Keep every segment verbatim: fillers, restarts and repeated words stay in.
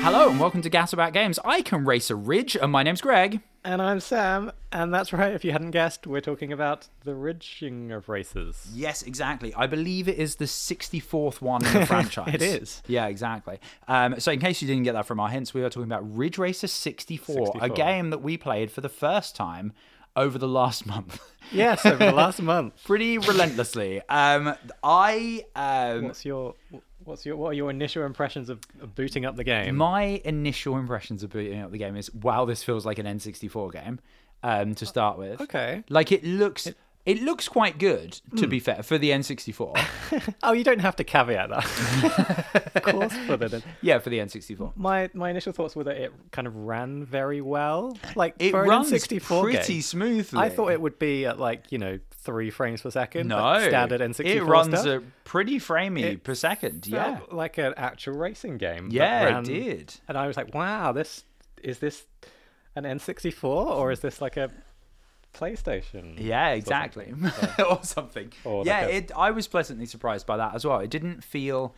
Hello and welcome to Gas About Games. I can race a ridge, and my name's Greg. And I'm Sam, and that's right, if you hadn't guessed, we're talking about the ridging of races. Yes, exactly. I believe it is the sixty-fourth one in the franchise. It is. Yeah, exactly. Um, so in case you didn't get that from our hints, we are talking about Ridge Racer sixty-four, sixty-four. a game that we played for the first time over the last month. Yes, over the last month. Pretty relentlessly. Um, I... Um, What's your... What's your what are your initial impressions of, of booting up the game? My initial impressions of booting up the game is, wow, this feels like an N sixty-four game um, to start with. Okay. Like, it looks... It, It looks quite good, to mm. be fair, for the N sixty-four. Oh, you don't have to caveat that. Of course, for the yeah, for the N sixty-four. My my initial thoughts were that it kind of ran very well. Like it for runs an N sixty-four pretty game, smoothly. I thought it would be at like you know three frames per second. No, like standard N sixty-four it runs stuff. a pretty framey it per second. Yeah, like an actual racing game. Yeah, ran, it did. And I was like, wow, this is this an N sixty-four or is this like a PlayStation? Yeah, exactly. Or something. or something. Or yeah, like a... it. I was pleasantly surprised by that as well. It didn't feel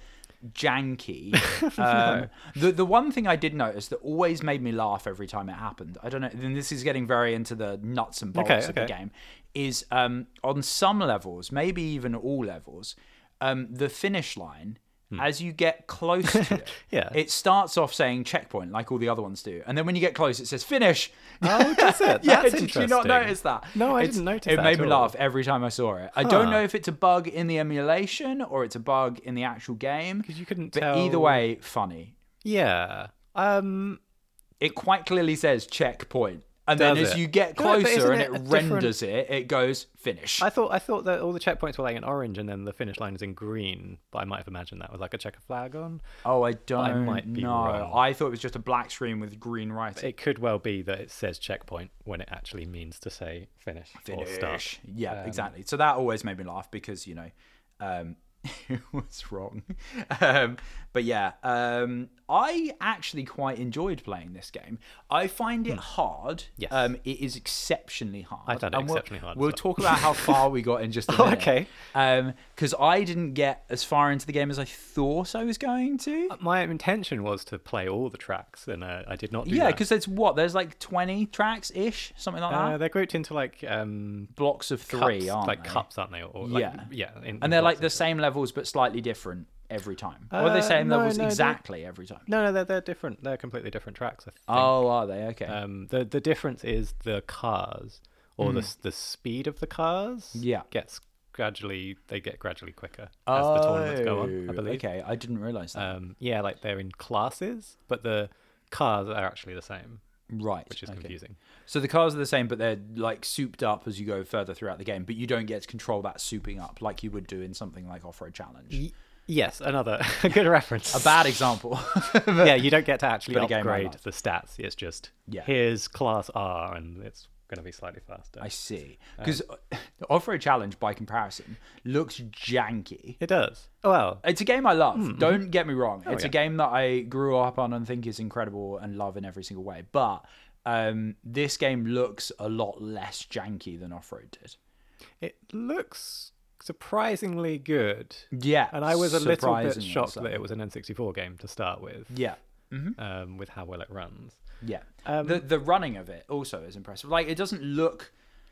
janky. um, no. The the one thing I did notice that always made me laugh every time it happened, I don't know, and this is getting very into the nuts and bolts okay, of okay. the game, is um, on some levels, maybe even all levels, um, the finish line, Hmm. as you get close to it, yeah. it starts off saying checkpoint like all the other ones do, and then when you get close, it says finish. Oh, does it? Yeah, That's did interesting. you not notice that? No, I it's, didn't notice it that. It made at me all. laugh every time I saw it. I huh. don't know if it's a bug in the emulation or it's a bug in the actual game. Because you couldn't but tell. Either way, funny. Yeah. Um. It quite clearly says checkpoint. And Does then as it? you get No, closer and it it renders it, it goes finish. I thought I thought that all the checkpoints were like in orange and then the finish line is in green, but I might have imagined that with like a checker flag on. Oh, I don't I might be know. wrong. I thought it was just a black screen with green writing. It could well be that it says checkpoint when it actually means to say finish, finish. or start. Yeah, Um, exactly. So that always made me laugh because, you know, um, it was wrong. Um, but yeah, um, I actually quite enjoyed playing this game. I find it hmm. hard. Yes. Um, it is exceptionally hard. I found it and exceptionally we'll, hard. We'll well. talk about how far we got in just a oh, minute. okay. Because um, I didn't get as far into the game as I thought I was going to. My intention was to play all the tracks, and uh, I did not do yeah, that. because there's what? There's like twenty tracks-ish, something like uh, that? They're grouped into like... Um, blocks of three, cups, aren't like they? cups, aren't they? Or, or like, yeah. yeah. In, and in they're like blocks the of same levels but slightly different every time. Uh, or are they same no, levels no, exactly every time? No, no, they're, they're different. They're completely different tracks, I think. Oh, are they? Okay. Um, the the difference is the cars, or Mm. the the speed of the cars. Yeah. Gets gradually they get gradually quicker as oh, the tournaments go on. I believe. Okay, I didn't realise that. Um, yeah, like they're in classes, but the cars are actually the same, right. which is okay. confusing. So the cars are the same, but they're like souped up as you go further throughout the game. But you don't get to control that souping up like you would do in something like Off-Road Challenge. Y- yes, another good reference. A bad example. Yeah, you don't get to actually But a game I upgrade love. the stats. It's just Yeah. here's class R, and it's going to be slightly faster. I see. Because the Off-Road Challenge, by comparison, looks janky. It does. Oh, well, It's a game I love. Mm-hmm. Don't get me wrong. Oh, it's yeah. a game that I grew up on and think is incredible and love in every single way. But um, this game looks a lot less janky than Off-Road did. it looks surprisingly good. Yeah. And I was a little bit surprisingly shocked so. that it was an N sixty-four game to start with, Yeah. Mm-hmm. um, with how well it runs. Yeah. Um, the the running of it also is impressive. Like, it doesn't look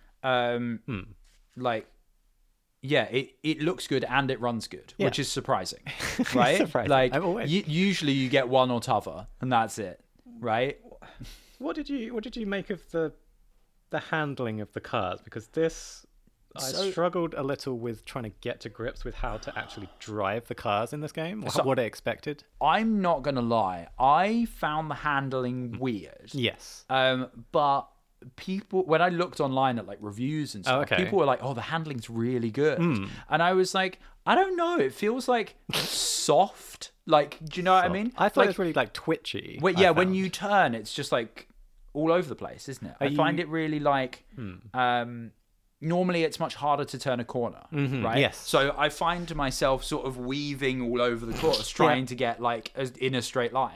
um, hmm. like... Yeah, it, it looks good and it runs good, Yeah. which is surprising, right? surprising. Like, I'm always- u- usually you get one or t'other, and that's it, right? What did you What did you make of the the handling of the cars? Because this, So- I struggled a little with trying to get to grips with how to actually drive the cars in this game, or So- what I expected. I'm not going to lie. I found the handling weird. Yes. Um, but people, when I looked online at like reviews and stuff, Oh, okay. people were like, "Oh, the handling's really good," Mm. and I was like, "I don't know. It feels like soft. Like, do you know what I So, mean? I thought like, it was really like twitchy. When, I yeah, when found. you turn, it's just like all over the place, isn't it? Are I find you- it really like. Hmm. Um, normally, it's much harder to turn a corner, Mhm, right? yes. So I find myself sort of weaving all over the course, trying to get like as, in a straight line.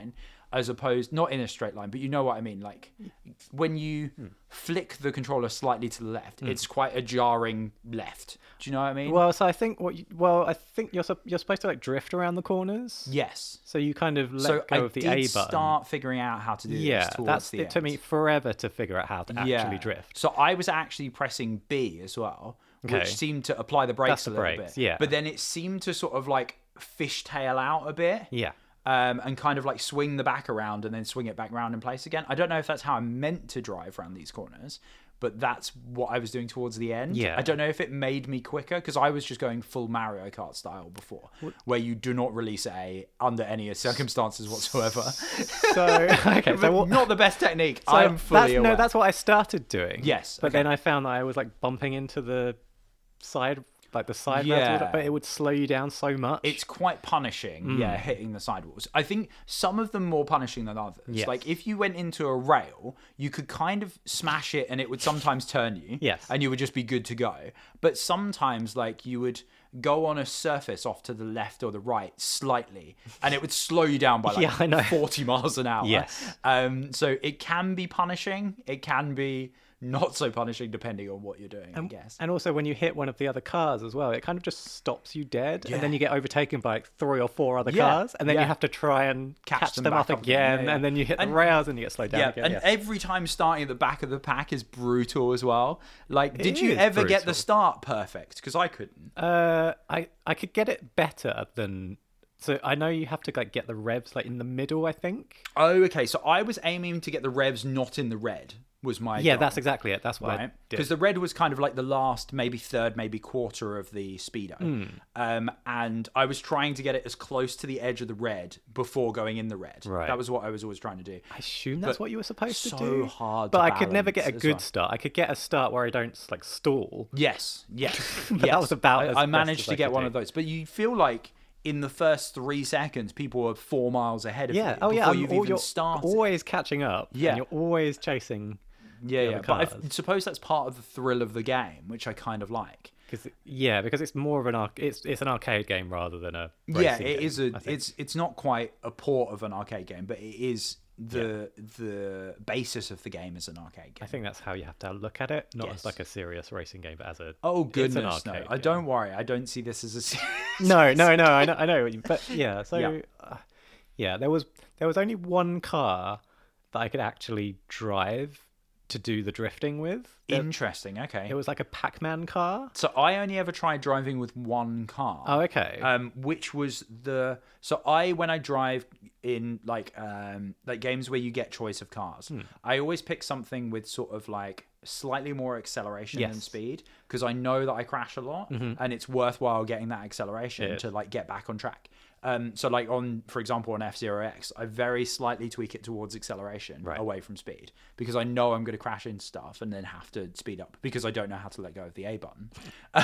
as opposed not in a straight line, but you know what I mean. Like when you mm. flick the controller slightly to the left, mm. it's quite a jarring left. Do you know what I mean? Well, so I think what you, well, I think you're you're supposed to like drift around the corners. Yes. So you kind of let so go I of the did A button. Start figuring out how to do yeah, this towards that's the it end. took me forever to figure out how to actually yeah. drift. So I was actually pressing B as well, okay. which seemed to apply the brakes that's a the little brakes, bit. Yeah. But then it seemed to sort of like fishtail out a bit. Yeah. Um, and kind of like swing the back around and then swing it back around in place again. I don't know if that's how I'm meant to drive around these corners, but that's what I was doing towards the end. Yeah. I don't know if it made me quicker because I was just going full Mario Kart style before, where you do not release A under any circumstances whatsoever. So, okay, so what, not the best technique. So I'm fully that's, aware. No, that's what I started doing. Yes, but okay. then I found that I was like bumping into the side. Like the side yeah. rails, but it would slow you down so much. It's quite punishing, mm. yeah, hitting the sidewalls. I think some of them more punishing than others. Yes. Like if you went into a rail, you could kind of smash it and it would sometimes turn you. Yes. And you would just be good to go. But sometimes like you would go on a surface off to the left or the right slightly and it would slow you down by like yeah, I know. forty miles an hour. Yes. Um, so it can be punishing. It can be not so punishing depending on what you're doing, and, I guess. And also when you hit one of the other cars as well, it kind of just stops you dead. Yeah. And then you get overtaken by like three or four other yeah. cars. And then yeah. you have to try and catch, catch them, them up up again. yeah, yeah. And then you hit and, the rails and you get slowed down yeah, again. And yes. every time starting at the back of the pack is brutal as well. Like, it did you ever brutal. get the start perfect? Because I couldn't. Uh, I, I could get it better than... So I know you have to like get the revs like in the middle, I think. Oh, okay. So I was aiming to get the revs not in the red. Was my yeah, goal. That's exactly it. That's what right? I did. Because the red was kind of like the last, maybe third, maybe quarter of the speedo, mm. um, and I was trying to get it as close to the edge of the red before going in the red. Right. That was what I was always trying to do. I assume that's but what you were supposed so to do. So hard, but to I could never get a good well. start. I could get a start where I don't like stall. Yes, yes, but yes. that was about. I, as I best managed as to I get one do. of those, but you feel like in the first three seconds, people were four miles ahead of yeah. you. Oh before yeah. You've all, even you're started. always catching up. Yeah. And you're always chasing. Yeah, yeah. Cars. But I suppose that's part of the thrill of the game, which I kind of like. Because yeah, because it's more of an arc. It's it's an arcade game rather than a racing yeah. It game, is a. It's it's not quite a port of an arcade game, but it is the yeah. the basis of the game is an arcade game. I think that's how you have to look at it, not yes. as like a serious racing game, but as a oh goodness no. Game. I don't worry. I don't see this as a serious. no, no, no. I know, I know. But yeah, so yeah. Uh, yeah, there was there was only one car that I could actually drive to do the drifting with. Interesting. Okay. It was like a Pac-Man car. So I only ever tried driving with one car. Oh, okay. Um, which was the so I when I drive in like um like games where you get choice of cars, hmm. I always pick something with sort of like slightly more acceleration yes. than speed because I know that I crash a lot mm-hmm. and it's worthwhile getting that acceleration yeah. to like get back on track. Um, so like on, for example, on F Zero X, I very slightly tweak it towards acceleration right. away from speed because I know I'm going to crash into stuff and then have to speed up because I don't know how to let go of the A button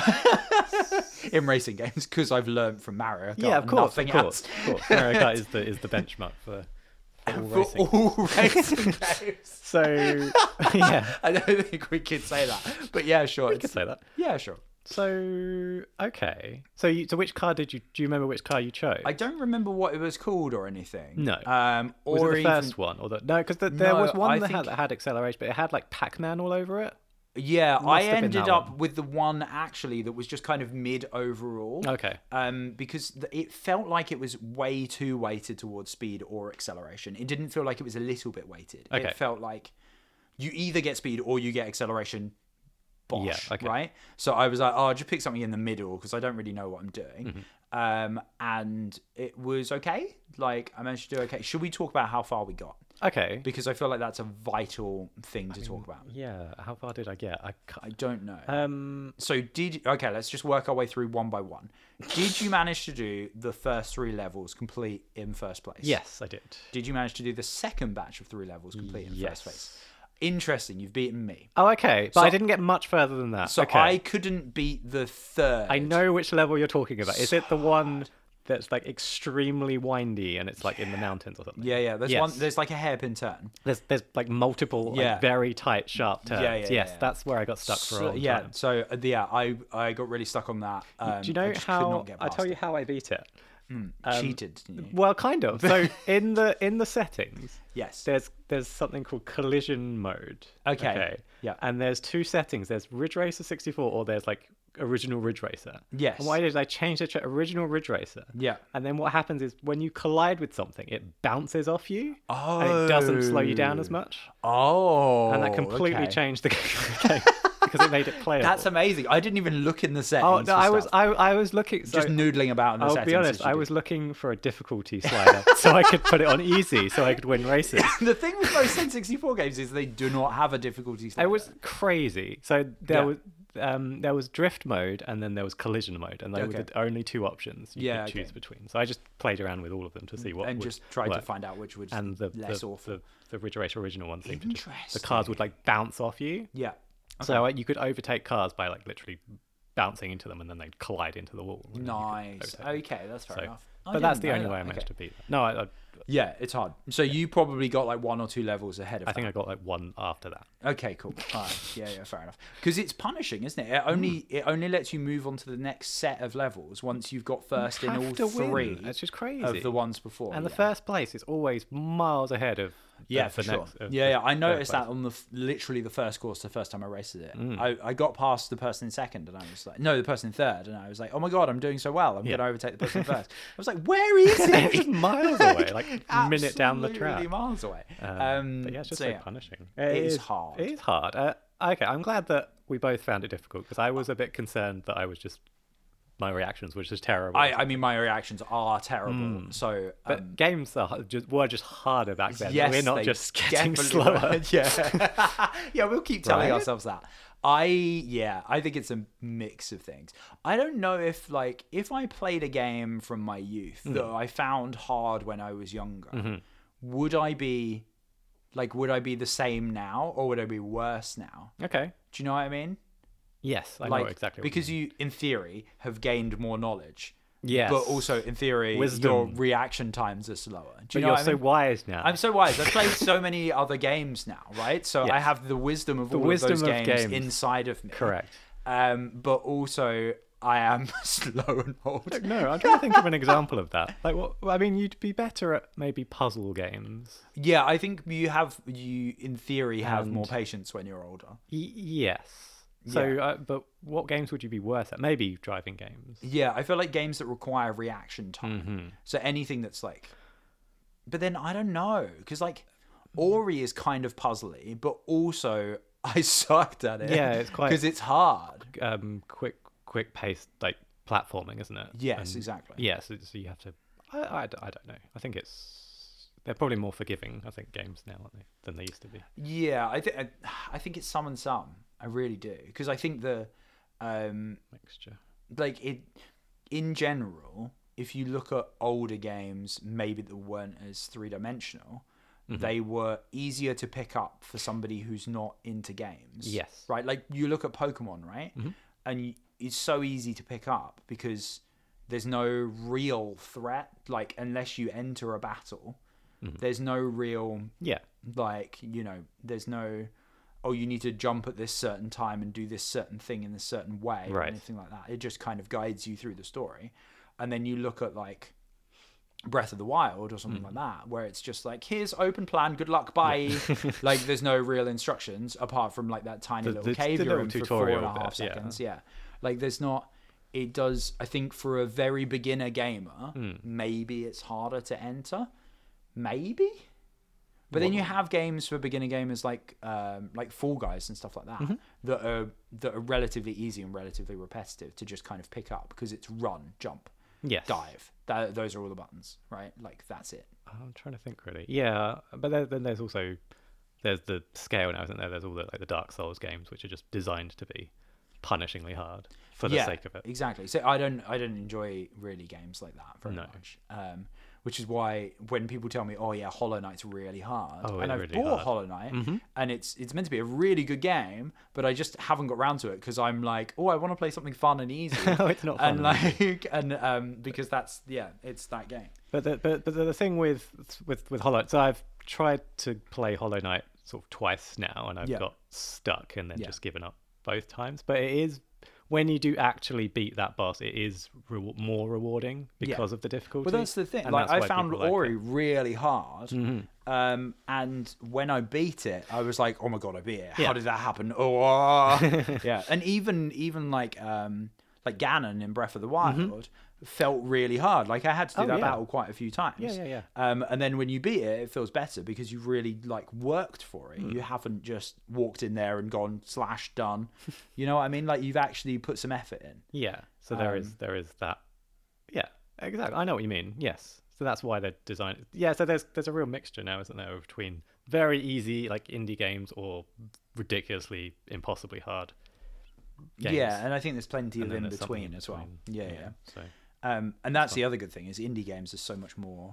in racing games because I've learned from Mario Kart. Yeah, of course, nothing of course, else. of course. Mario Kart is the is the benchmark for. For all for racing, all racing games. So, yeah. I don't think we could say that. But yeah, sure. We could say that. Yeah, sure. So, okay. So, you, so which car did you, do you remember which car you chose? I don't remember what it was called or anything. No. Um, or was it the even... first one? Or the, no, because the, there No, was one I that, think... had, that had acceleration, but it had like Pac-Man all over it. Yeah, I have been ended that up one. with the one actually that was just kind of mid overall. Okay. Um, because th- it felt like it was way too weighted towards speed or acceleration. It didn't feel like it was a little bit weighted. Okay. It felt like you either get speed or you get acceleration. Bosh, Yeah, okay. right? So I was like, oh, I'll just pick something in the middle because I don't really know what I'm doing. Mm-hmm. Um, and it was okay. Like, I managed to do okay. Should we talk about how far we got? Okay. Because I feel like that's a vital thing to I mean, talk about. Yeah. How far did I get? I, ca- I don't know. Um. So did okay? Let's just work our way through one by one. Did you manage to do the first three levels complete in first place? Yes, I did. Did you manage to do the second batch of three levels complete in yes. first place? Interesting. You've beaten me. Oh, okay. But So- I didn't get much further than that. So okay. I couldn't beat the third. I know which level you're talking about. Is So it the one that's like extremely windy and it's like in the mountains or something? Yeah, yeah. There's Yes. one. There's like a hairpin turn. There's there's like multiple Yeah. like very tight sharp turns. Yeah, yeah, yes, yeah. that's where I got stuck for a So, long yeah. time. So uh, yeah, I I got really stuck on that. Um, Do you I know just could how not get I past tell you it. how I beat it? Mm, Um, cheated, didn't you? Well, kind of. So in the in the settings, Yes. there's there's something called collision mode. Okay. Yeah. And there's two settings. There's Ridge Racer sixty-four, or there's like original Ridge Racer. Yes. And what I did is I changed it to original Ridge Racer. Yeah. And then what happens is when you collide with something, it bounces off you. Oh. And it doesn't slow you down as much. Oh. And that completely okay. changed the game because it made it playable. That's amazing. I didn't even look in the settings. Oh no, for I was stuff. I I was looking so, just noodling about in the I'll settings. be honest, as you I do. was looking for a difficulty slider so I could put it on easy so I could win races. The thing with most N sixty-four games is they do not have a difficulty slider. It was crazy. So there Yeah. was um, there was drift mode and then there was collision mode, and they Okay. were the only two options you Yeah, could choose okay. betwend. So I just played around with all of them to see what and would just tried work. to find out which was and the less the, awful. the the Ridge Racer original one seemed to just the Interesting. cars would like bounce off you. Yeah. So uh, you could overtake cars by like literally bouncing into them and then they'd collide into the wall. and then you could Nice. overtake them. Okay, that's fair So- enough. I But that's didn't the know only that. way I managed Okay. to beat that. No, I, I, Yeah, it's hard. So you probably got like one or two levels ahead of I think I that. got like one after that. Okay, cool. All right. Yeah, yeah, fair enough. Because it's punishing, isn't it? It only Mm. it only lets you move on to the next set of levels once you've got first in have all to three win. It's just crazy. of the ones before. And the yeah. first place is always miles ahead of Yeah, of for the sure. next, of yeah, the yeah. I third noticed place. that on the f- literally the first course, the first time I raced it. Mm. I, I got past the person in second, and I was like, no, the person in third, and I was like, oh my god, I'm doing so well. I'm Yeah. going to overtake the person in first. I was like, where is It's just it? miles away, like a minute down the Absolutely track. miles away. Um, Um, but yeah, it's just so so yeah. punishing. It is hard. It is hard. Uh, okay, I'm glad that we both found it difficult because I was a bit concerned that I was just my reactions were just terrible. I, I mean, my reactions are terrible. So, but um, games are just were just harder back then. yes, We're not they just getting definitely slower. were. Yeah, yeah. We'll keep telling Right? ourselves that. I yeah, I think it's a mix of things. I don't know if like if I played a game from my youth Mm. that I found hard when I was younger, Mm-hmm. would I be like would I be the same now or would I be worse now? Okay. Do you know what I mean? Yes, I like know exactly. What because you, you, in theory, have gained more knowledge. mean. yes, But also, in theory, Wisdom. your reaction times are slower. Do but you know you're what I so mean? wise now. I'm so wise. I've played so many other games now, right? So I Yes. have the wisdom of The all wisdom of those of games, games. inside of me. Correct. Um, but also, I am slow and old. No, I'm trying to think of an example of that. Like, what? I mean, you'd be better at maybe puzzle games. Yeah, I think you have you in theory have And- more patience when you're older. Y- yes. So, Yeah. uh, but what games would you be worse at? Maybe driving games. Yeah, I feel like games that require reaction time. Mm-hmm. So anything that's like, but then I don't know because like Ori is kind of puzzly, but also I sucked at it. Yeah, it's quite- because it's hard. Um, quick, quick paced like platforming, isn't it? Yes, And- exactly. Yeah, so, so you have to. I, I, I don't know. I think it's they're probably more forgiving. I think games now, aren't they, than they used to be. Yeah, I think I think it's some and some. I really do because I think the, um, Mixture. like it, in general, if you look at older games, maybe that weren't as three dimensional, Mm-hmm. they were easier to pick up for somebody who's not into games. Yes. Right. Like you look at Pokemon, right, Mhm. and you, it's so easy to pick up because there's no real threat. Like unless you enter a battle, Mhm. there's no real Yeah. like you know there's no oh you need to jump at this certain time and do this certain thing in this certain way or Right. anything like that. It just kind of guides you through the story. And then you look at like Breath of the Wild or something Mm. like that where it's just like here's open plan, good luck, bye. Like there's no real instructions apart from like that tiny The- little the- cave the you're little in for four tutorial and a half bit, yeah. seconds. Yeah. Like there's not it does I think for a very beginner gamer Mm. maybe it's harder to enter. Maybe. But then you have games for beginner gamers like um, like Fall Guys and stuff like that Mm-hmm. that are that are relatively easy and relatively repetitive to just kind of pick up because it's run, jump, Yes. dive. That, those are all the buttons, right? Like that's it. I'm trying to think really. Yeah, but there, then there's also there's the scale now, isn't there? There's all the like the Dark Souls games, which are just designed to be punishingly hard for the yeah, sake of it. exactly. So I don't I don't enjoy really games like that very No. much. Um, which is why when people tell me, "Oh yeah, Hollow Knight's really hard," Oh, and it's I've really bought hard. Hollow Knight, Mhm. and it's it's meant to be a really good game, but I just haven't got around to it because I'm like, "Oh, I want to play something fun and easy." Oh, it's not fun. and like and um because that's yeah it's that game. But the, but but the thing with with with Hollow, so I've tried to play Hollow Knight sort of twice now, and I've Yeah. got stuck and then Yeah. just given up both times. But it is when you do actually beat that boss, it is re- more rewarding because yeah. of the difficulty. Well, that's the thing. And like I found Ori like really hard, mm-hmm. um, and when I beat it, I was like, "Oh my god, I beat it! How yeah. did that happen?" Oh, yeah. And even even like um, like Ganon in Breath of the Wild. Mm-hmm. felt really hard. Like I had to do oh, that yeah. battle quite a few times. Yeah, yeah, yeah. Um, and then when you beat it, it feels better because you really like worked for it. Mm. You haven't just walked in there and gone slash done. You know what I mean? Like you've actually put some effort in. Yeah. So there um, is there is that. Yeah, exactly. I know what you mean. Yes. So that's why they're designed. Yeah. So there's there's a real mixture now, isn't there, between very easy like indie games or ridiculously impossibly hard games. Yeah, and I think there's plenty and of in between, in between as well. Yeah, yeah. yeah. So. Um, and that's the other good thing is indie games are so much more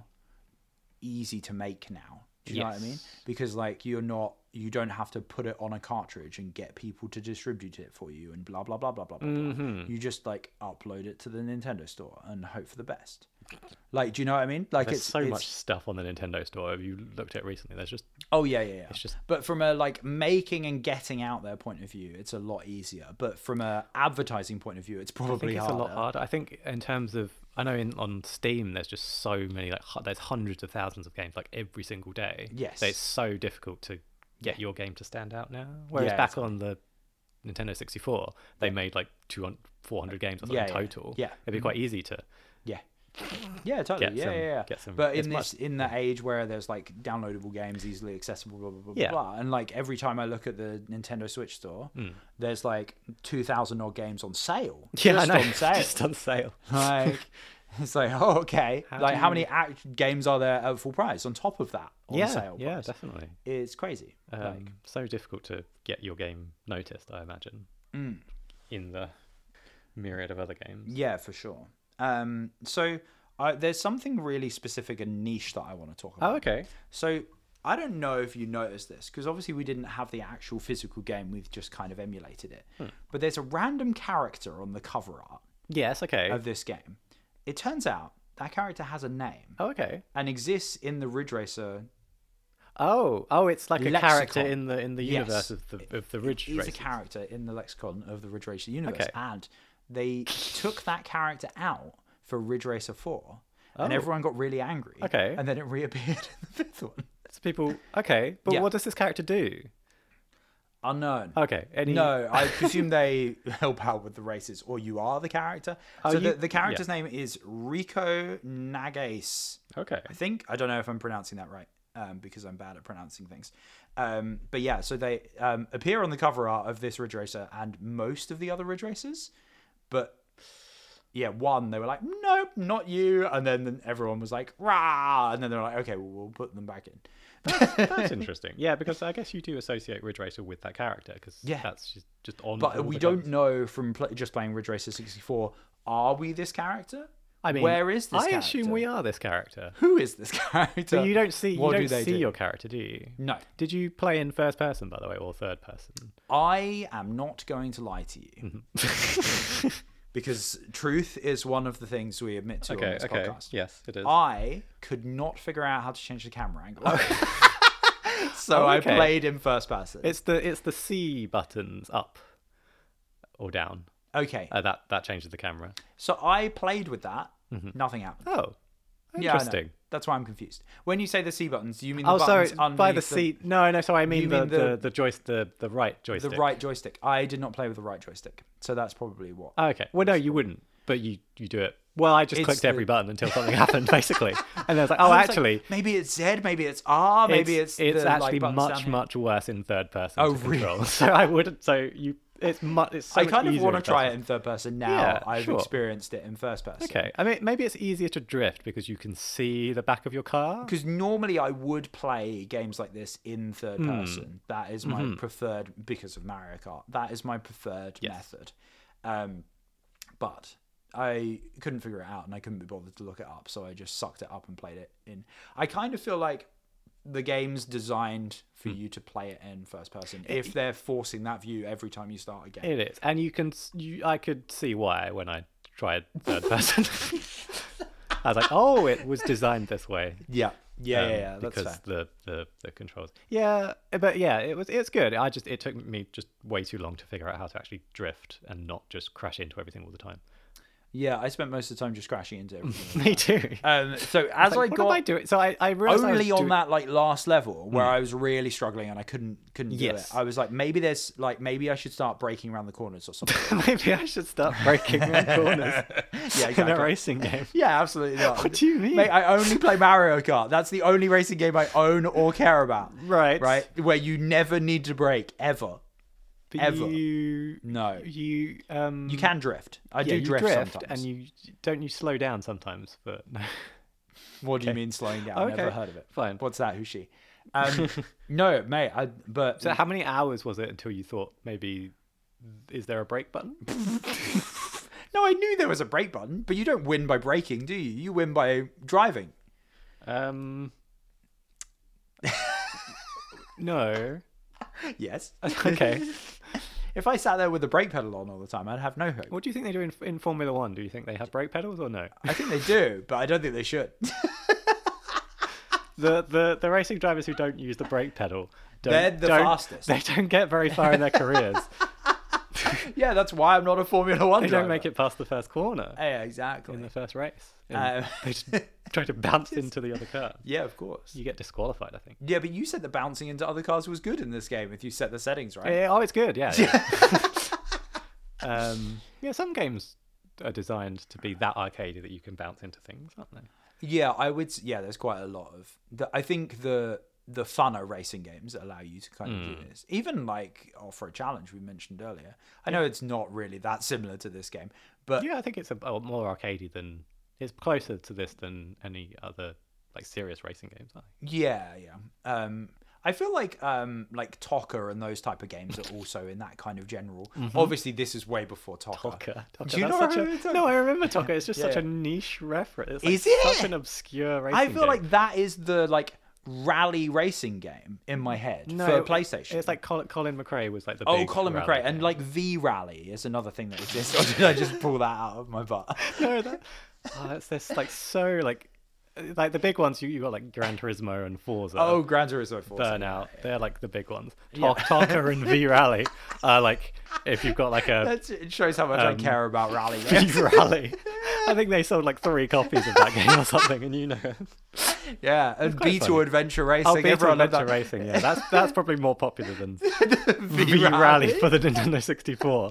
easy to make now. Do you yes. know what I mean? Because like you're not, you don't have to put it on a cartridge and get people to distribute it for you and blah blah blah blah blah blah. Mm-hmm. You just like upload it to the Nintendo store and hope for the best. Like, do you know what I mean? Like, there's it's so it's... much stuff on the Nintendo store. Have you looked at it recently? There's just oh yeah yeah yeah. It's just but from a like making and getting out there point of view, it's a lot easier. But from a advertising point of view, it's probably I think it's harder. a lot harder. I think in terms of I know in on Steam there's just so many like there's hundreds of thousands of games like every single day. Yes. So it's so difficult to get yeah. your game to stand out now. Whereas yeah, back on the Nintendo sixty-four, they yeah. made like two hundred, four hundred games or something yeah, total. Yeah. It'd be quite easy to yeah. Yeah, totally. Get yeah, some, yeah, yeah. Get some, but in this, much, in that age where there's like downloadable games easily accessible, blah blah blah, yeah. blah, and like every time I look at the Nintendo Switch store, mm. there's like two thousand odd games on sale. Yeah, just I know. on sale. Just on sale. Like it's like, oh, okay. How like how you... many act- games are there at full price on top of that on yeah, sale? Yeah, price? definitely. It's crazy. Um, like, so difficult to get your game noticed, I imagine, mm. in the myriad of other games. Yeah, for sure. Um, so. Uh, there's something really specific and niche that I want to talk about. Oh, okay. So I don't know if you noticed this, because obviously we didn't have the actual physical game. We've just kind of emulated it. Hmm. But there's a random character on the cover art yes, okay. of this game. It turns out that character has a name. Oh, okay. And exists in the Ridge Racer. Oh, oh, it's like lexicon. a character in the in the universe yes. of the of the Ridge Racer. It's a character in the lexicon of the Ridge Racer universe. Okay. And they took that character out for Ridge Racer four, oh. and everyone got really angry. Okay. And then it reappeared in the fifth one. So people, okay, but yeah. what does this character do? Unknown. Okay. Any... No, I presume they help out with the races, or you are the character. Oh, so you... the, the character's yeah. name is Rico Nagase. Okay. I think. I don't know if I'm pronouncing that right, um, because I'm bad at pronouncing things. Um, but yeah, so they um, appear on the cover art of this Ridge Racer and most of the other Ridge Racers, but yeah, one, they were like, nope, not you. And then everyone was like, rah. And then they're like, okay, well, we'll put them back in. That's, that's interesting. Yeah, because I guess you do associate Ridge Racer with that character, because yeah. that's just, just on. But we don't covers. know from play, just playing Ridge Racer sixty-four, are we this character? I mean, where is this I character? assume we are this character. Who is this character? But you don't see, you what don't do they see do? your character, do you? No. Did you play in first person, by the way, or third person? I am not going to lie to you. Mm-hmm. Because truth is one of the things we admit to okay, on this okay. podcast. Yes, it is. I could not figure out how to change the camera angle. So oh, okay. I played in first person. It's the it's the C buttons up or down. Okay. Uh, that that changes the camera. So I played with that. Mm-hmm. Nothing happened. Oh, interesting. Yeah, that's why I'm confused. When you say the C buttons, do you mean the oh, buttons sorry, underneath by the the C? No, no. So I mean, the, mean the the the joystick, the the right joystick. The right joystick. I did not play with the right joystick, so that's probably what. Oh, okay. Well, no, you wouldn't. But you you do it. Well, I just it's clicked the... every button until something happened, basically. And then I was like, oh, was actually, like, maybe it's Z, maybe it's R, maybe it's it's it's the, actually like, much much worse in third person. Oh, to really? Control. So I wouldn't. So you. It's much. It's so I kind much of want to try person. it in third person now. Yeah, I've sure. experienced it in first person. Okay, I mean, maybe it's easier to drift because you can see the back of your car. Because normally I would play games like this in third Hmm. person. That is my Mm-hmm. preferred, because of Mario Kart. That is my preferred Yes. method. Um, but I couldn't figure it out, and I couldn't be bothered to look it up, so I just sucked it up and played it in. I kind of feel like the game's designed for Hmm. you to play it in first person if they're forcing that view every time you start a game. It is, and you can. You, I could see why when I tried third person. I was like, oh, it was designed this way. Yeah. Yeah, um, yeah, yeah. That's because fair. the, the the controls. Yeah, but yeah, it was it's good. I just it took me just way too long to figure out how to actually drift and not just crash into everything all the time. Yeah, I spent most of the time just crashing into everything. Me too. Um, so as like, I what got am I doing? So I, I realized only I was on doing... that like last level where Mm. I was really struggling and I couldn't couldn't do Yes. it. I was like, maybe there's like maybe I should start breaking around the corners or something. Maybe I should start breaking around corners Yeah, in exactly. a racing game. Yeah, absolutely not. What do you mean? Mate, I only play Mario Kart. That's the only racing game I own or care about. Right. Right? Where you never need to brake ever. But Ever. You, No. you um. You can drift. I yeah, do you drift, drift sometimes. and you don't you slow down sometimes, but no. What do you Okay. mean slowing down? I've Okay. never heard of it. Fine. What's that? Who's she? Um, no, mate. I but So how many hours was it until you thought maybe is there a brake button? no, I knew there was a brake button, but you don't win by braking, do you? You win by driving. Um. No. Yes. Okay. If I sat there with the brake pedal on all the time, I'd have no hope. What do you think they do in, in Formula One? Do you think they have brake pedals or no? I think they do, but I don't think they should. The the, the racing drivers who don't use the brake pedal, don't, They're the don't- fastest. They don't get very far in their careers. Yeah, that's why I'm not a Formula One They driver. don't make it past the first corner Yeah, exactly. in the first race. Um, And they just try to bounce into the other car. Yeah, of course. You get disqualified, I think. Yeah, but you said that bouncing into other cars was good in this game if you set the settings right. Yeah, oh, it's good. Yeah. Yeah. um, yeah. Some games are designed to be that arcadey that you can bounce into things, aren't they? Yeah, I would. s- Yeah, there's quite a lot of. The, I think the the funner racing games that allow you to kind of do this. Even like oh, for a challenge we mentioned earlier. I know it's not really that similar to this game, but Yeah, I think it's a, a more arcadey than it's closer to this than any other like serious racing games. I think. yeah, yeah. Um, I feel like um, like Tokka and those type of games are also in that kind of general. Obviously, this is way before Tokka. Tokka. Tokka, Do you that's know such what a- I'm talking- No, I remember Tokka. It's just Yeah, such a yeah. niche reference. It's like Is it? such an obscure racing I feel game. like that is the like rally racing game in my head No, for PlayStation. It's like Colin, Colin McRae was like the Oh, big Colin rally McRae, and game. like V Rally is another thing that exists. Or did I just pull that out of my butt? no, that, oh, that's this like so like like the big ones. You you got like Gran Turismo and Forza. Oh, Gran Turismo Forza. Burnout. yeah, They're like the big ones. Yeah. Tok Tokka and V Rally are like if you've got like a That's, it shows how much I Um, care about rally V games. Rally. I think they sold like three copies of that game or something, and you know. Yeah, and quite Beetle funny. Adventure Racing. Oh, Beetle everyone loved Adventure that. Racing. Yeah, that's that's probably more popular than V V Rally Rally for the Nintendo sixty-four.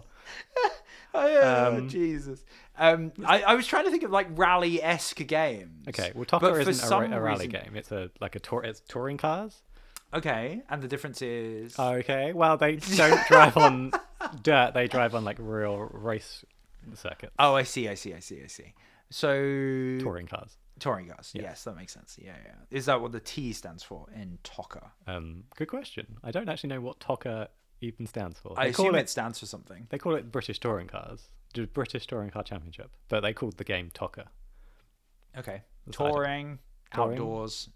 Oh, yeah, Um, Jesus. Um, I, I was trying to think of like rally-esque games. Okay, well, But Tokka for isn't a, some ra- a rally reason- game. It's a like a tour. It's touring cars. Okay, and the difference is. Okay, well they don't drive on dirt. They drive on like real race circuits. Oh, I see, I see, I see, I see. So Touring cars. touring cars. Yes, that makes sense. Yeah, yeah. Is that what the T stands for in Tokka? Um, good question. I don't actually know what Tokka even stands for. I They call assume it it stands for something. they call it British Touring Cars, the British Touring Car Championship, but they called the game Tokka. Okay. That's what I don't- Touring, Touring. outdoors,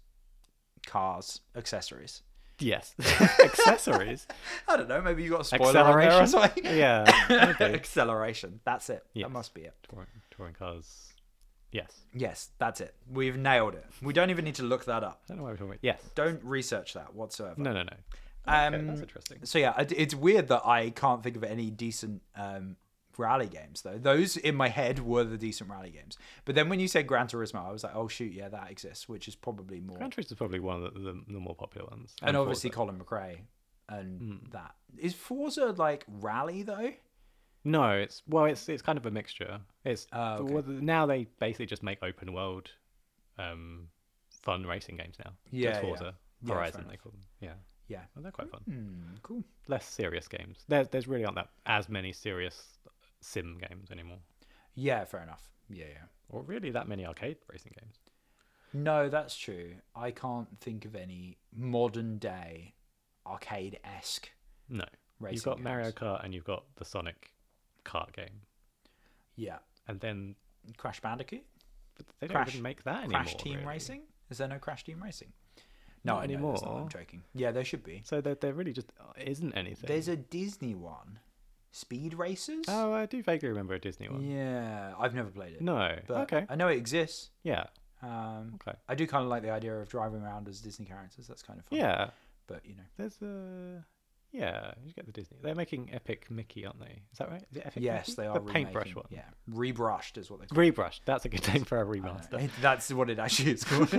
cars, accessories. Yes, accessories. I don't know. Maybe you got a spoiler on there or Acceleration. something. Yeah, maybe. Acceleration. That's it. Yes. That must be it. touring, touring cars. Yes. Yes, that's it. We've nailed it. We don't even need to look that up. I don't know why we're talking about. Yes. Don't research that whatsoever. No, no, no. Okay, Um, that's interesting. So yeah, it- it's weird that I can't think of any decent um, rally games though. Those in my head were the decent rally games. But then when you said Gran Turismo, I was like, oh shoot, yeah, that exists, which is probably more. Gran Turismo is probably one of the, the, the more popular ones. and obviously Forza. Colin McRae and Hmm. that. Is Forza like rally though? No, it's well, it's it's kind of a mixture. It's Oh, okay. well, now they basically just make open world, um, fun racing games now. Yeah, Just yeah. Forza, Yeah, Horizon, fair they call them. Yeah, Yeah. well, they're quite fun. Hmm, cool. Less serious games. There, there's really aren't that as many serious sim games anymore, Yeah, fair enough. Yeah, yeah. or really that many arcade racing games. No, that's true. I can't think of any modern day arcade esque No, racing. you've got games. Mario Kart and you've got the Sonic kart game, Yeah. and then Crash Bandicoot? but they don't Crash- even make that anymore. Crash Team really. Racing? Is there no Crash Team Racing? No, Not I know, there's not. anymore. I'm joking. Yeah, there should be. So there, there really just isn't anything. There's a Disney one. Speed Racers? Oh, I do vaguely remember a Disney one. Yeah, I've never played it. No. But Okay. I know it exists. Yeah. Um, Okay. I do kind of like the idea of driving around as Disney characters. That's kind of fun. Yeah. But, you know. There's a... Yeah, you get the Disney. They're making Epic Mickey, aren't they? Is that right? Is it Epic Yes, Mickey? they are The paintbrush remaking- one. Yeah. Rebrushed is what they call it. Rebrushed. That's a good name for a remaster. Uh, that's what it actually is called.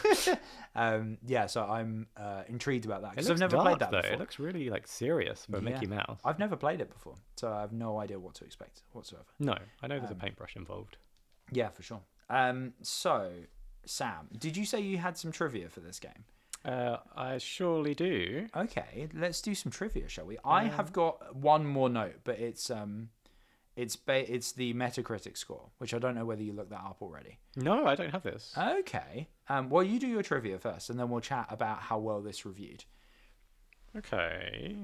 um, yeah, so I'm uh, intrigued about that It because looks I've never dark, played that though. before. It looks really like serious for Yeah. Mickey Mouse. I've never played it before, so I have no idea what to expect whatsoever. No, I know there's Um, a paintbrush involved. Yeah, for sure. Um, so, Sam, did you say you had some trivia for this game? Uh, I surely do. Okay, let's do some trivia, shall we? I Um, have got one more note, but it's um, it's ba- it's the Metacritic score, which I don't know whether you looked that up already. No, I don't have this. Okay. Um, well, you do your trivia first, and then we'll chat about how well this reviewed. Okay.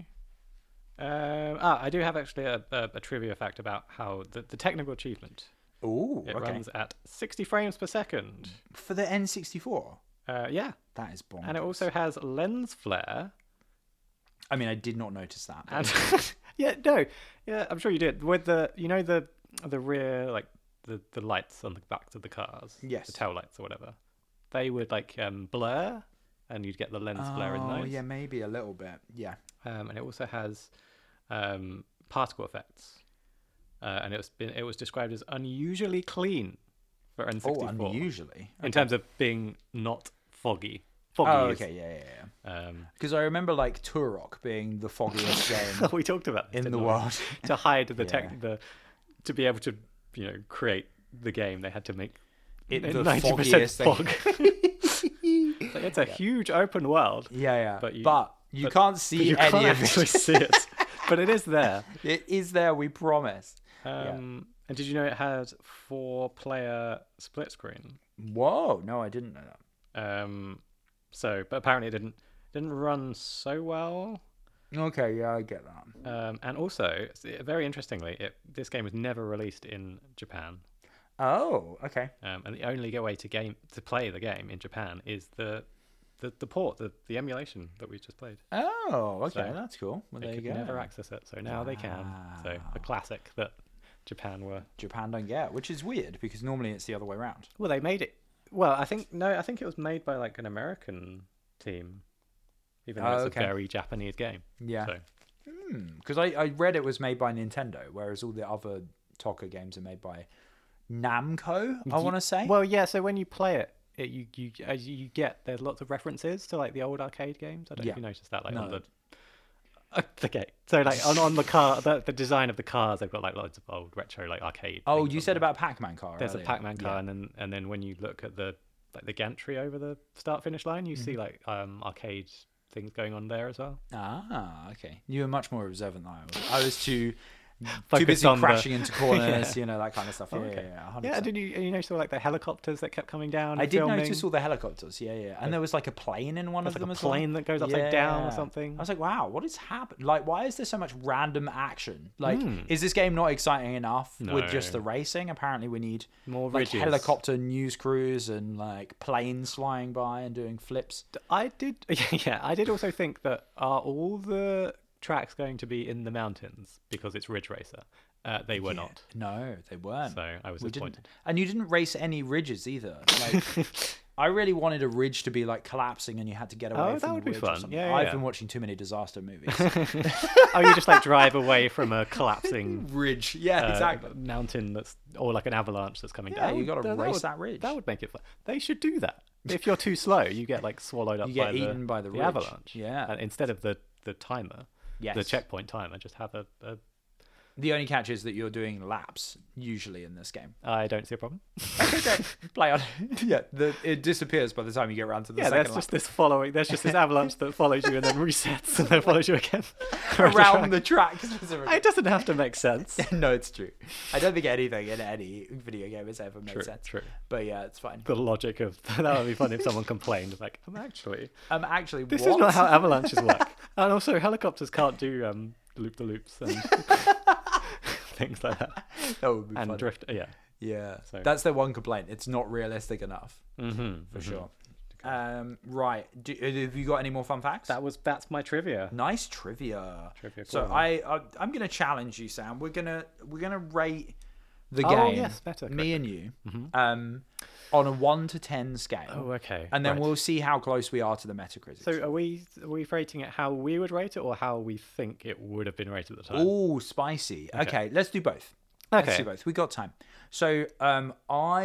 Um, ah, I do have actually a, a, a trivia fact about how the, the technical achievement. Ooh, It okay. runs at sixty frames per second. For the N sixty-four, Uh, yeah, that is bonkers. and it also has lens flare. I mean, I did not notice that. but- And yeah, no, yeah, I'm sure you did. With the, you know, the the rear, like the, the lights on the backs of the cars, Yes. the tail lights or whatever, they would like um, blur, and you'd get the lens flare in Oh, those. yeah, maybe a little bit. Yeah. Um, and it also has um, particle effects, uh, and it was been, it was described as unusually clean for N Oh, sixty-four unusually. in terms of being not foggy. Foggy. Oh, is- okay, yeah, yeah, yeah. Um, Because I remember like Turok being the foggiest game we talked about this, in the didn't we? world. To hide the Yeah. tech, the to be able to you know create the game, they had to make It it the ninety percent foggiest fog. thing. Like, it's a huge open world, Yeah, yeah. But But you- you, but- can't but see you any can't of actually it. see it. But it is there. It is there, we promise. Um, And did you know it had four-player split screen? Whoa, no, I didn't know that. Um, so, but apparently it didn't didn't run so well. Okay, yeah, I get that. Um, and also, very interestingly, it this game was never released in Japan. Oh, okay. Um, and the only way to game to play the game in Japan is the the, the port, the, the emulation that we just played. Oh, okay, So, that's cool. Well, They there you could go. never access it, so now they can. So a Wow. classic that Japan were. Japan don't get, which is weird because normally it's the other way around. Well, they made it. Well, I think no, I think it was made by like an American team, even though Oh, it's okay. a very Japanese game. Yeah. So Because I, I read it was made by Nintendo, whereas all the other Tokka games are made by Namco, I Ye- want to say. well, yeah. So when you play it, it you you as you get there's lots of references to like the old arcade games. I don't know Yeah. if you noticed that, like on No. the. Okay, so like on, on the car, the, the design of the cars, they've got like loads of old retro like arcade. oh, things you on said there. about Pac-Man car. There's a earlier. Pac-Man car, Yeah. and then and then when you look at the like the gantry over the start finish line, you see like um arcade things going on there as well. Ah, okay. You were much more observant than I was. I was too too Focused busy on the- crashing into corners, Yeah. you know, that kind of stuff. Yeah, Oh, yeah, okay. yeah, one hundred Yeah, percent. did you you notice all like the helicopters that kept coming down? I and did filming? notice all the helicopters. Yeah, yeah. And there was like a plane in one There's of like them a as well. plane that goes upside down or Yeah. something. I was like, wow, what is happening? Like, why is there so much random action? Like, Hmm. is this game not exciting enough with just No. the racing? Apparently, we need More like ridges. helicopter news crews and like planes flying by and doing flips. I did, yeah, I did also think that are all the tracks going to be in the mountains because it's Ridge Racer? Uh, they were Yeah. not. No, they weren't. So I was we disappointed. didn't, and you didn't race any ridges either. Like, I really wanted a ridge to be like collapsing, and you had to get away Oh, from that the would be ridge or fun. something. Yeah, yeah, I've yeah. been watching too many disaster movies. Oh, you just like drive away from a collapsing Ridge, yeah, uh, exactly. mountain that's or like an avalanche that's coming Yeah, down. you got to That- that race would- that ridge. That would make it fun. They should do that. If you're too slow, you get like swallowed up You by get eaten the, by the the ridge. avalanche. Yeah. And instead of the the timer, Yes. the checkpoint timer, just have a, a. The only catch is that you're doing laps usually in this game. I don't see a problem. Okay, great. Play on. Yeah, the, it disappears by the time you get around to the Yeah, second there's lap. just this following. There's just this avalanche that follows you and then resets and then follows you again Around the track. specifically. It doesn't have to make sense. No, it's true. I don't think anything in any video game has ever made True, sense. true. But yeah, it's fine. The logic of that would be fun if someone complained like, um, actually, Um, actually, this what? is not how avalanches work. And also, helicopters can't do um loop the loops and things like that. That would be And fun. drift. Yeah. Yeah, So- that's their one complaint. It's not realistic enough, Mm-hmm, for sure. Um, right. Do, have you got any more fun facts? That was that's my trivia. Nice trivia. Trivia So corner. I, I I'm gonna challenge you, Sam. We're gonna we're gonna rate the oh, game, yes, better, me and you, mm-hmm. um, on a one to ten scale. Oh, okay. And then right. we'll see how close we are to the Metacritic. So are we are we rating it how we would rate it or how we think it would have been rated at the time? Oh, spicy. Okay. okay, let's do both. Okay. Let's do both. We got time. So um, I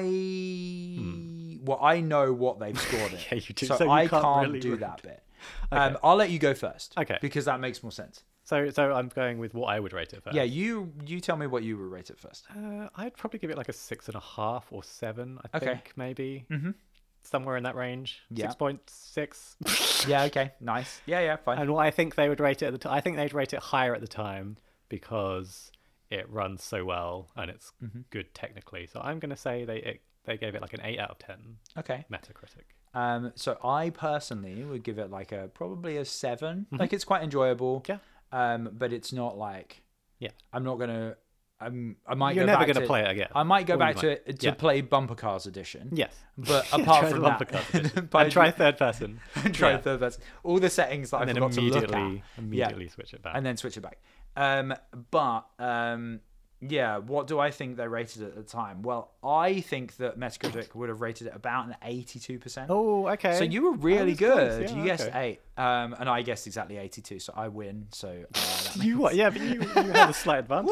hmm. well, I know what they've scored it. yeah, you do. So, so you I can't, can't really do read. that bit. Okay. Um, I'll let you go first. Okay. Because that makes more sense. So so I'm going with what I would rate it first. Yeah, you you tell me what you would rate it first. Uh, I'd probably give it like a six and a half or seven. I okay. think maybe mm-hmm. somewhere in that range. Yeah. Six point six. yeah. Okay. Nice. Yeah. Yeah. Fine. And what I think they would rate it at the time, I think they'd rate it higher at the time because it runs so well and it's mm-hmm. good technically. So I'm going to say they it, they gave it like an eight out of ten. Okay. Metacritic. Um. So I personally would give it like a probably a seven. Mm-hmm. Like it's quite enjoyable. Yeah. Um. But it's not like. Yeah. I'm not gonna. I'm. I might. You're go never back going to to, play it again. I might go Or back you to might. it to Yeah. play Bumper Cars Edition. Yes. But Yeah, apart try from the Bumper that, Cars edition. but and try third person. and try Yeah. third person. All the settings that and I then forgot to look immediately at. immediately switch it back. And then switch it back. Um, but um, yeah, what do I think they rated it at the time? Well, I think that Metacritic would have rated it about an eighty-two percent. Oh, okay. So you were really was good. close, yeah, you guessed okay. eight, um, and I guessed exactly eighty-two, so I win. So uh, that you makes- what? Yeah, but you, you had a slight advantage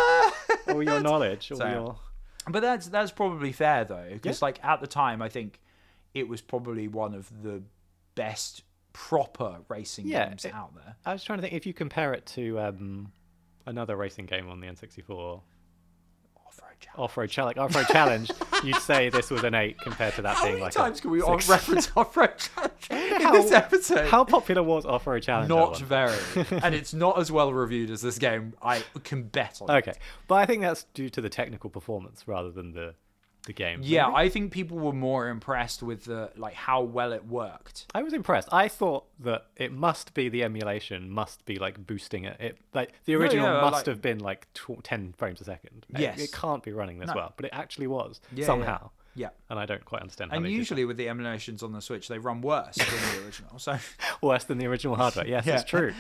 in all your knowledge, all So- your. But that's that's probably fair though, because Yeah. like at the time, I think it was probably one of the best proper racing Yeah, games it- out there. I was trying to think if you compare it to um, another racing game on the N sixty-four, Off-road challenge. Off-Road Challenge. Off-Road Challenge, you'd say this was an eight compared to that How being many like times a can we six. reference Off-Road Challenge in How- this episode? How popular was Off-Road Challenge? Not that one? very, and it's not as well reviewed as this game. I can bet on it. Okay, but I think that's due to the technical performance rather than the the game. Yeah, Maybe? I think people were more impressed with the like how well it worked. I was impressed. I thought that it must be the emulation must be like boosting it. It like the No, original yeah, must like- have been like tw- ten frames a second. It- Yes. it, can't be running this No. well, but it actually was Yeah, somehow. Yeah, And I don't quite understand how and they did usually with the emulations on the Switch, they run worse than the original. So, that. Worse than the original hardware. Yes, Yeah. it's true.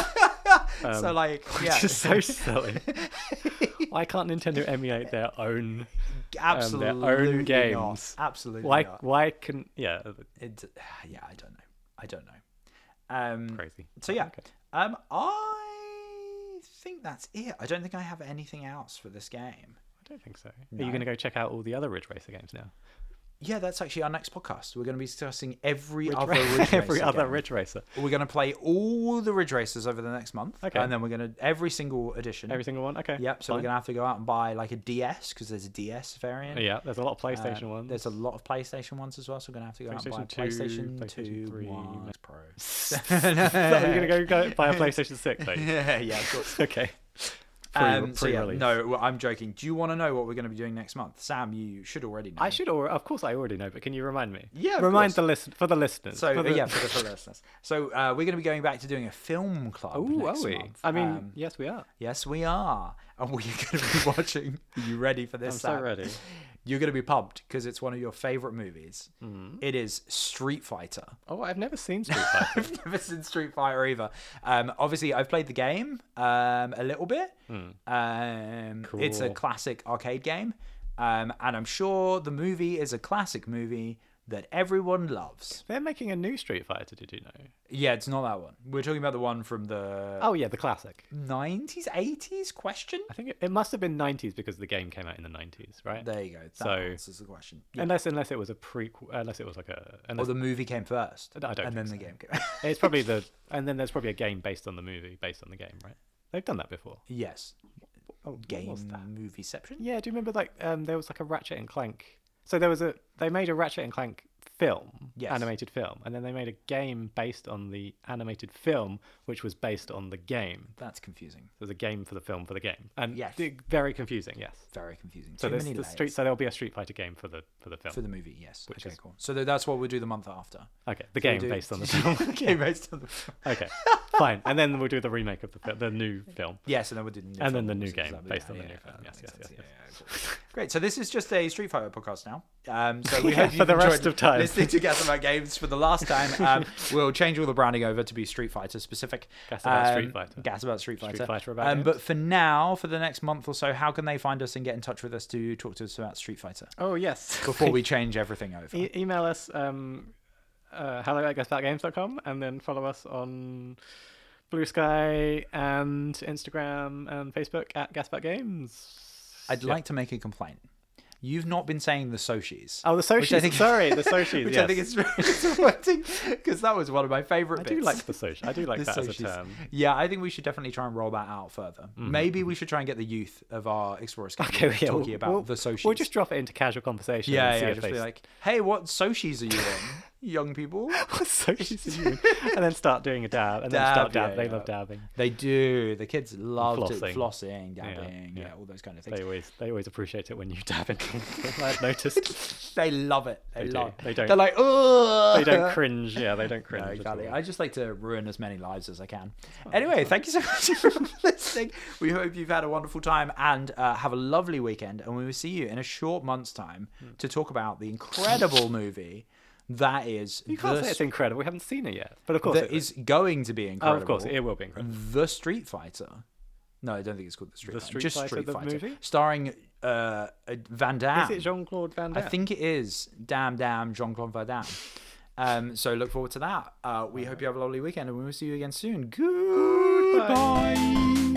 so like, yeah, Which is so silly. Why can't Nintendo emulate their own? absolutely um, their own not. games? Absolutely Why? not. Why can? Yeah, It, yeah, I don't know. I don't know. Um, crazy. So yeah, Okay. um, I think that's it. I don't think I have anything else for this game. I don't think so. Are No. you going to go check out all the other Ridge Racer games now? Yeah, that's actually our next podcast. We're going to be discussing every Ridge other Ra- Ridge every Racer other game. Ridge Racer. We're going to play all the Ridge Racers over the next month. Okay. And then we're going to, every single edition. Every single one. Okay. Yep, so fine. we're going to have to go out and buy like a D S because there's a D S variant. Yeah, there's a lot of Uh, PlayStation ones. There's a lot of PlayStation ones as well, so we're going to have to go out and buy PlayStation two, PlayStation, PlayStation two, three, one, Mac Pro. So you're gonna go, go buy a PlayStation six, are you? yeah, yeah, of course. Okay. Pre- Um, so yeah, pre-release. no, well, I'm joking. Do you want to know what we're going to be doing next month? Sam, you should already know. I should, or of course, I already know, but can you remind me? Yeah, of remind course. the listen for the listeners. So for the... yeah, for the, for the listeners. So uh, we're going to be going back to doing a film club Oh, next are we? month. I mean, Um, yes, we are. yes, we are, and we're going to be watching. Are you ready for this? I'm so Sam? ready. You're going to be pumped because it's one of your favorite movies. Mm. It is Street Fighter. Oh, I've never seen Street Fighter. I've never seen Street Fighter either. Um, obviously, I've played the game um, a little bit. Hmm. Um, It's a Cool. classic arcade game. Um, and I'm sure the movie is a classic movie that everyone loves. They're making a new Street Fighter. Did you know? Yeah, it's not that one. We're talking about the one from the Oh yeah, the classic. nineties, eighties question? I think it, it must have been nineties because the game came out in the nineties, right? There you go. That So- answers the question. Yeah. Unless unless it was a prequel, unless it was like a. Or Unless, the movie came first. I don't and then think the so. game came. it's probably the, and then there's probably a game based on the movie, based on the game, right? They've done that before. Yes. Oh, what Game was that? movieception? Yeah, do you remember like um, there was like a Ratchet and Clank? So there was a they made a Ratchet and Clank film, Yes. animated film, and then they made a game based on the animated film, which was based on the game. That's confusing. There's a game for the film for the game, and Yes. the- very confusing. Yes. Very confusing. So Too there's many the layers. street. So there'll be a Street Fighter game for the for the film. For the movie, yes. Which okay, is- cool. So th- that's what we'll do the month after. okay, the So we'll game do- based on the film. game based on the film. Okay, fine, and then we'll do the remake of the fil- the new film. Yes, and then we'll do the new And film then the new also, so game that'll be- based on the yeah, new yeah, film. that Yes, makes yes, sense. yes, Yeah, yeah, cool. Great. So this is just a Street Fighter podcast now. Um, so we yeah, hope you for the rest of time listening to Gas About Games for the last time. Um, we'll change all the branding over to be Street Fighter specific. Gas About um, Street Fighter. Gas About Street Fighter. Street Fighter about um, games. But for now, for the next month or so, how can they find us and get in touch with us to talk to us about Street Fighter? Oh yes. Before we change everything over. E- email us um, uh, hello at gas about games dot com and then follow us on Blue Sky and Instagram and Facebook at Gas About Games. I'd yeah. like to make a complaint. You've not been saying the Soshis. Oh, the Soshis. I think, Sorry, the Soshis. Which yes. I think is very disappointing because that was one of my favourite I bits. do like the Soshi. I do like The that as a Soshis. term. Yeah, I think we should definitely try and roll that out further. Mm-hmm. Maybe we should try and get the youth of our Explorers Okay, yeah, talking we'll, about we'll, the Soshis. We'll just drop it into casual conversation. yeah, and see yeah, if just they be like, hey, what Soshis are you on, young people? what Soshis are you? And then start doing a dab, and Dab, then start dab. yeah, they yeah. love dabbing. They do. The kids love Flossing. it. Flossing, dabbing, yeah, Yeah, yeah. all those kind of things. They always, they always appreciate it when you dab into them. I've noticed. They love it. They, They do. love. They don't- They're like, oh. They don't cringe. Yeah, they don't cringe. No, at exactly. all. I just like to ruin as many lives as I can. Anyway, thank you so much for listening. We hope you've had a wonderful time and uh, have a lovely weekend. And we will see you in a short month's time to talk about the incredible movie that is You can't the, say it's incredible. We haven't seen it yet, but of course that it is going to be Oh, incredible. of course, it will be incredible. The Street Fighter. No, I don't think it's called The Street The Fighter. Street Just Fighter, Street the Fighter. movie? Starring uh, uh, Van Damme. Is it Jean-Claude Van I Damme? think it is. Damn, damn, Jean-Claude Van Damme. Um, so look forward to that. Uh, we hope you have a lovely weekend and we will see you again soon. Goodbye.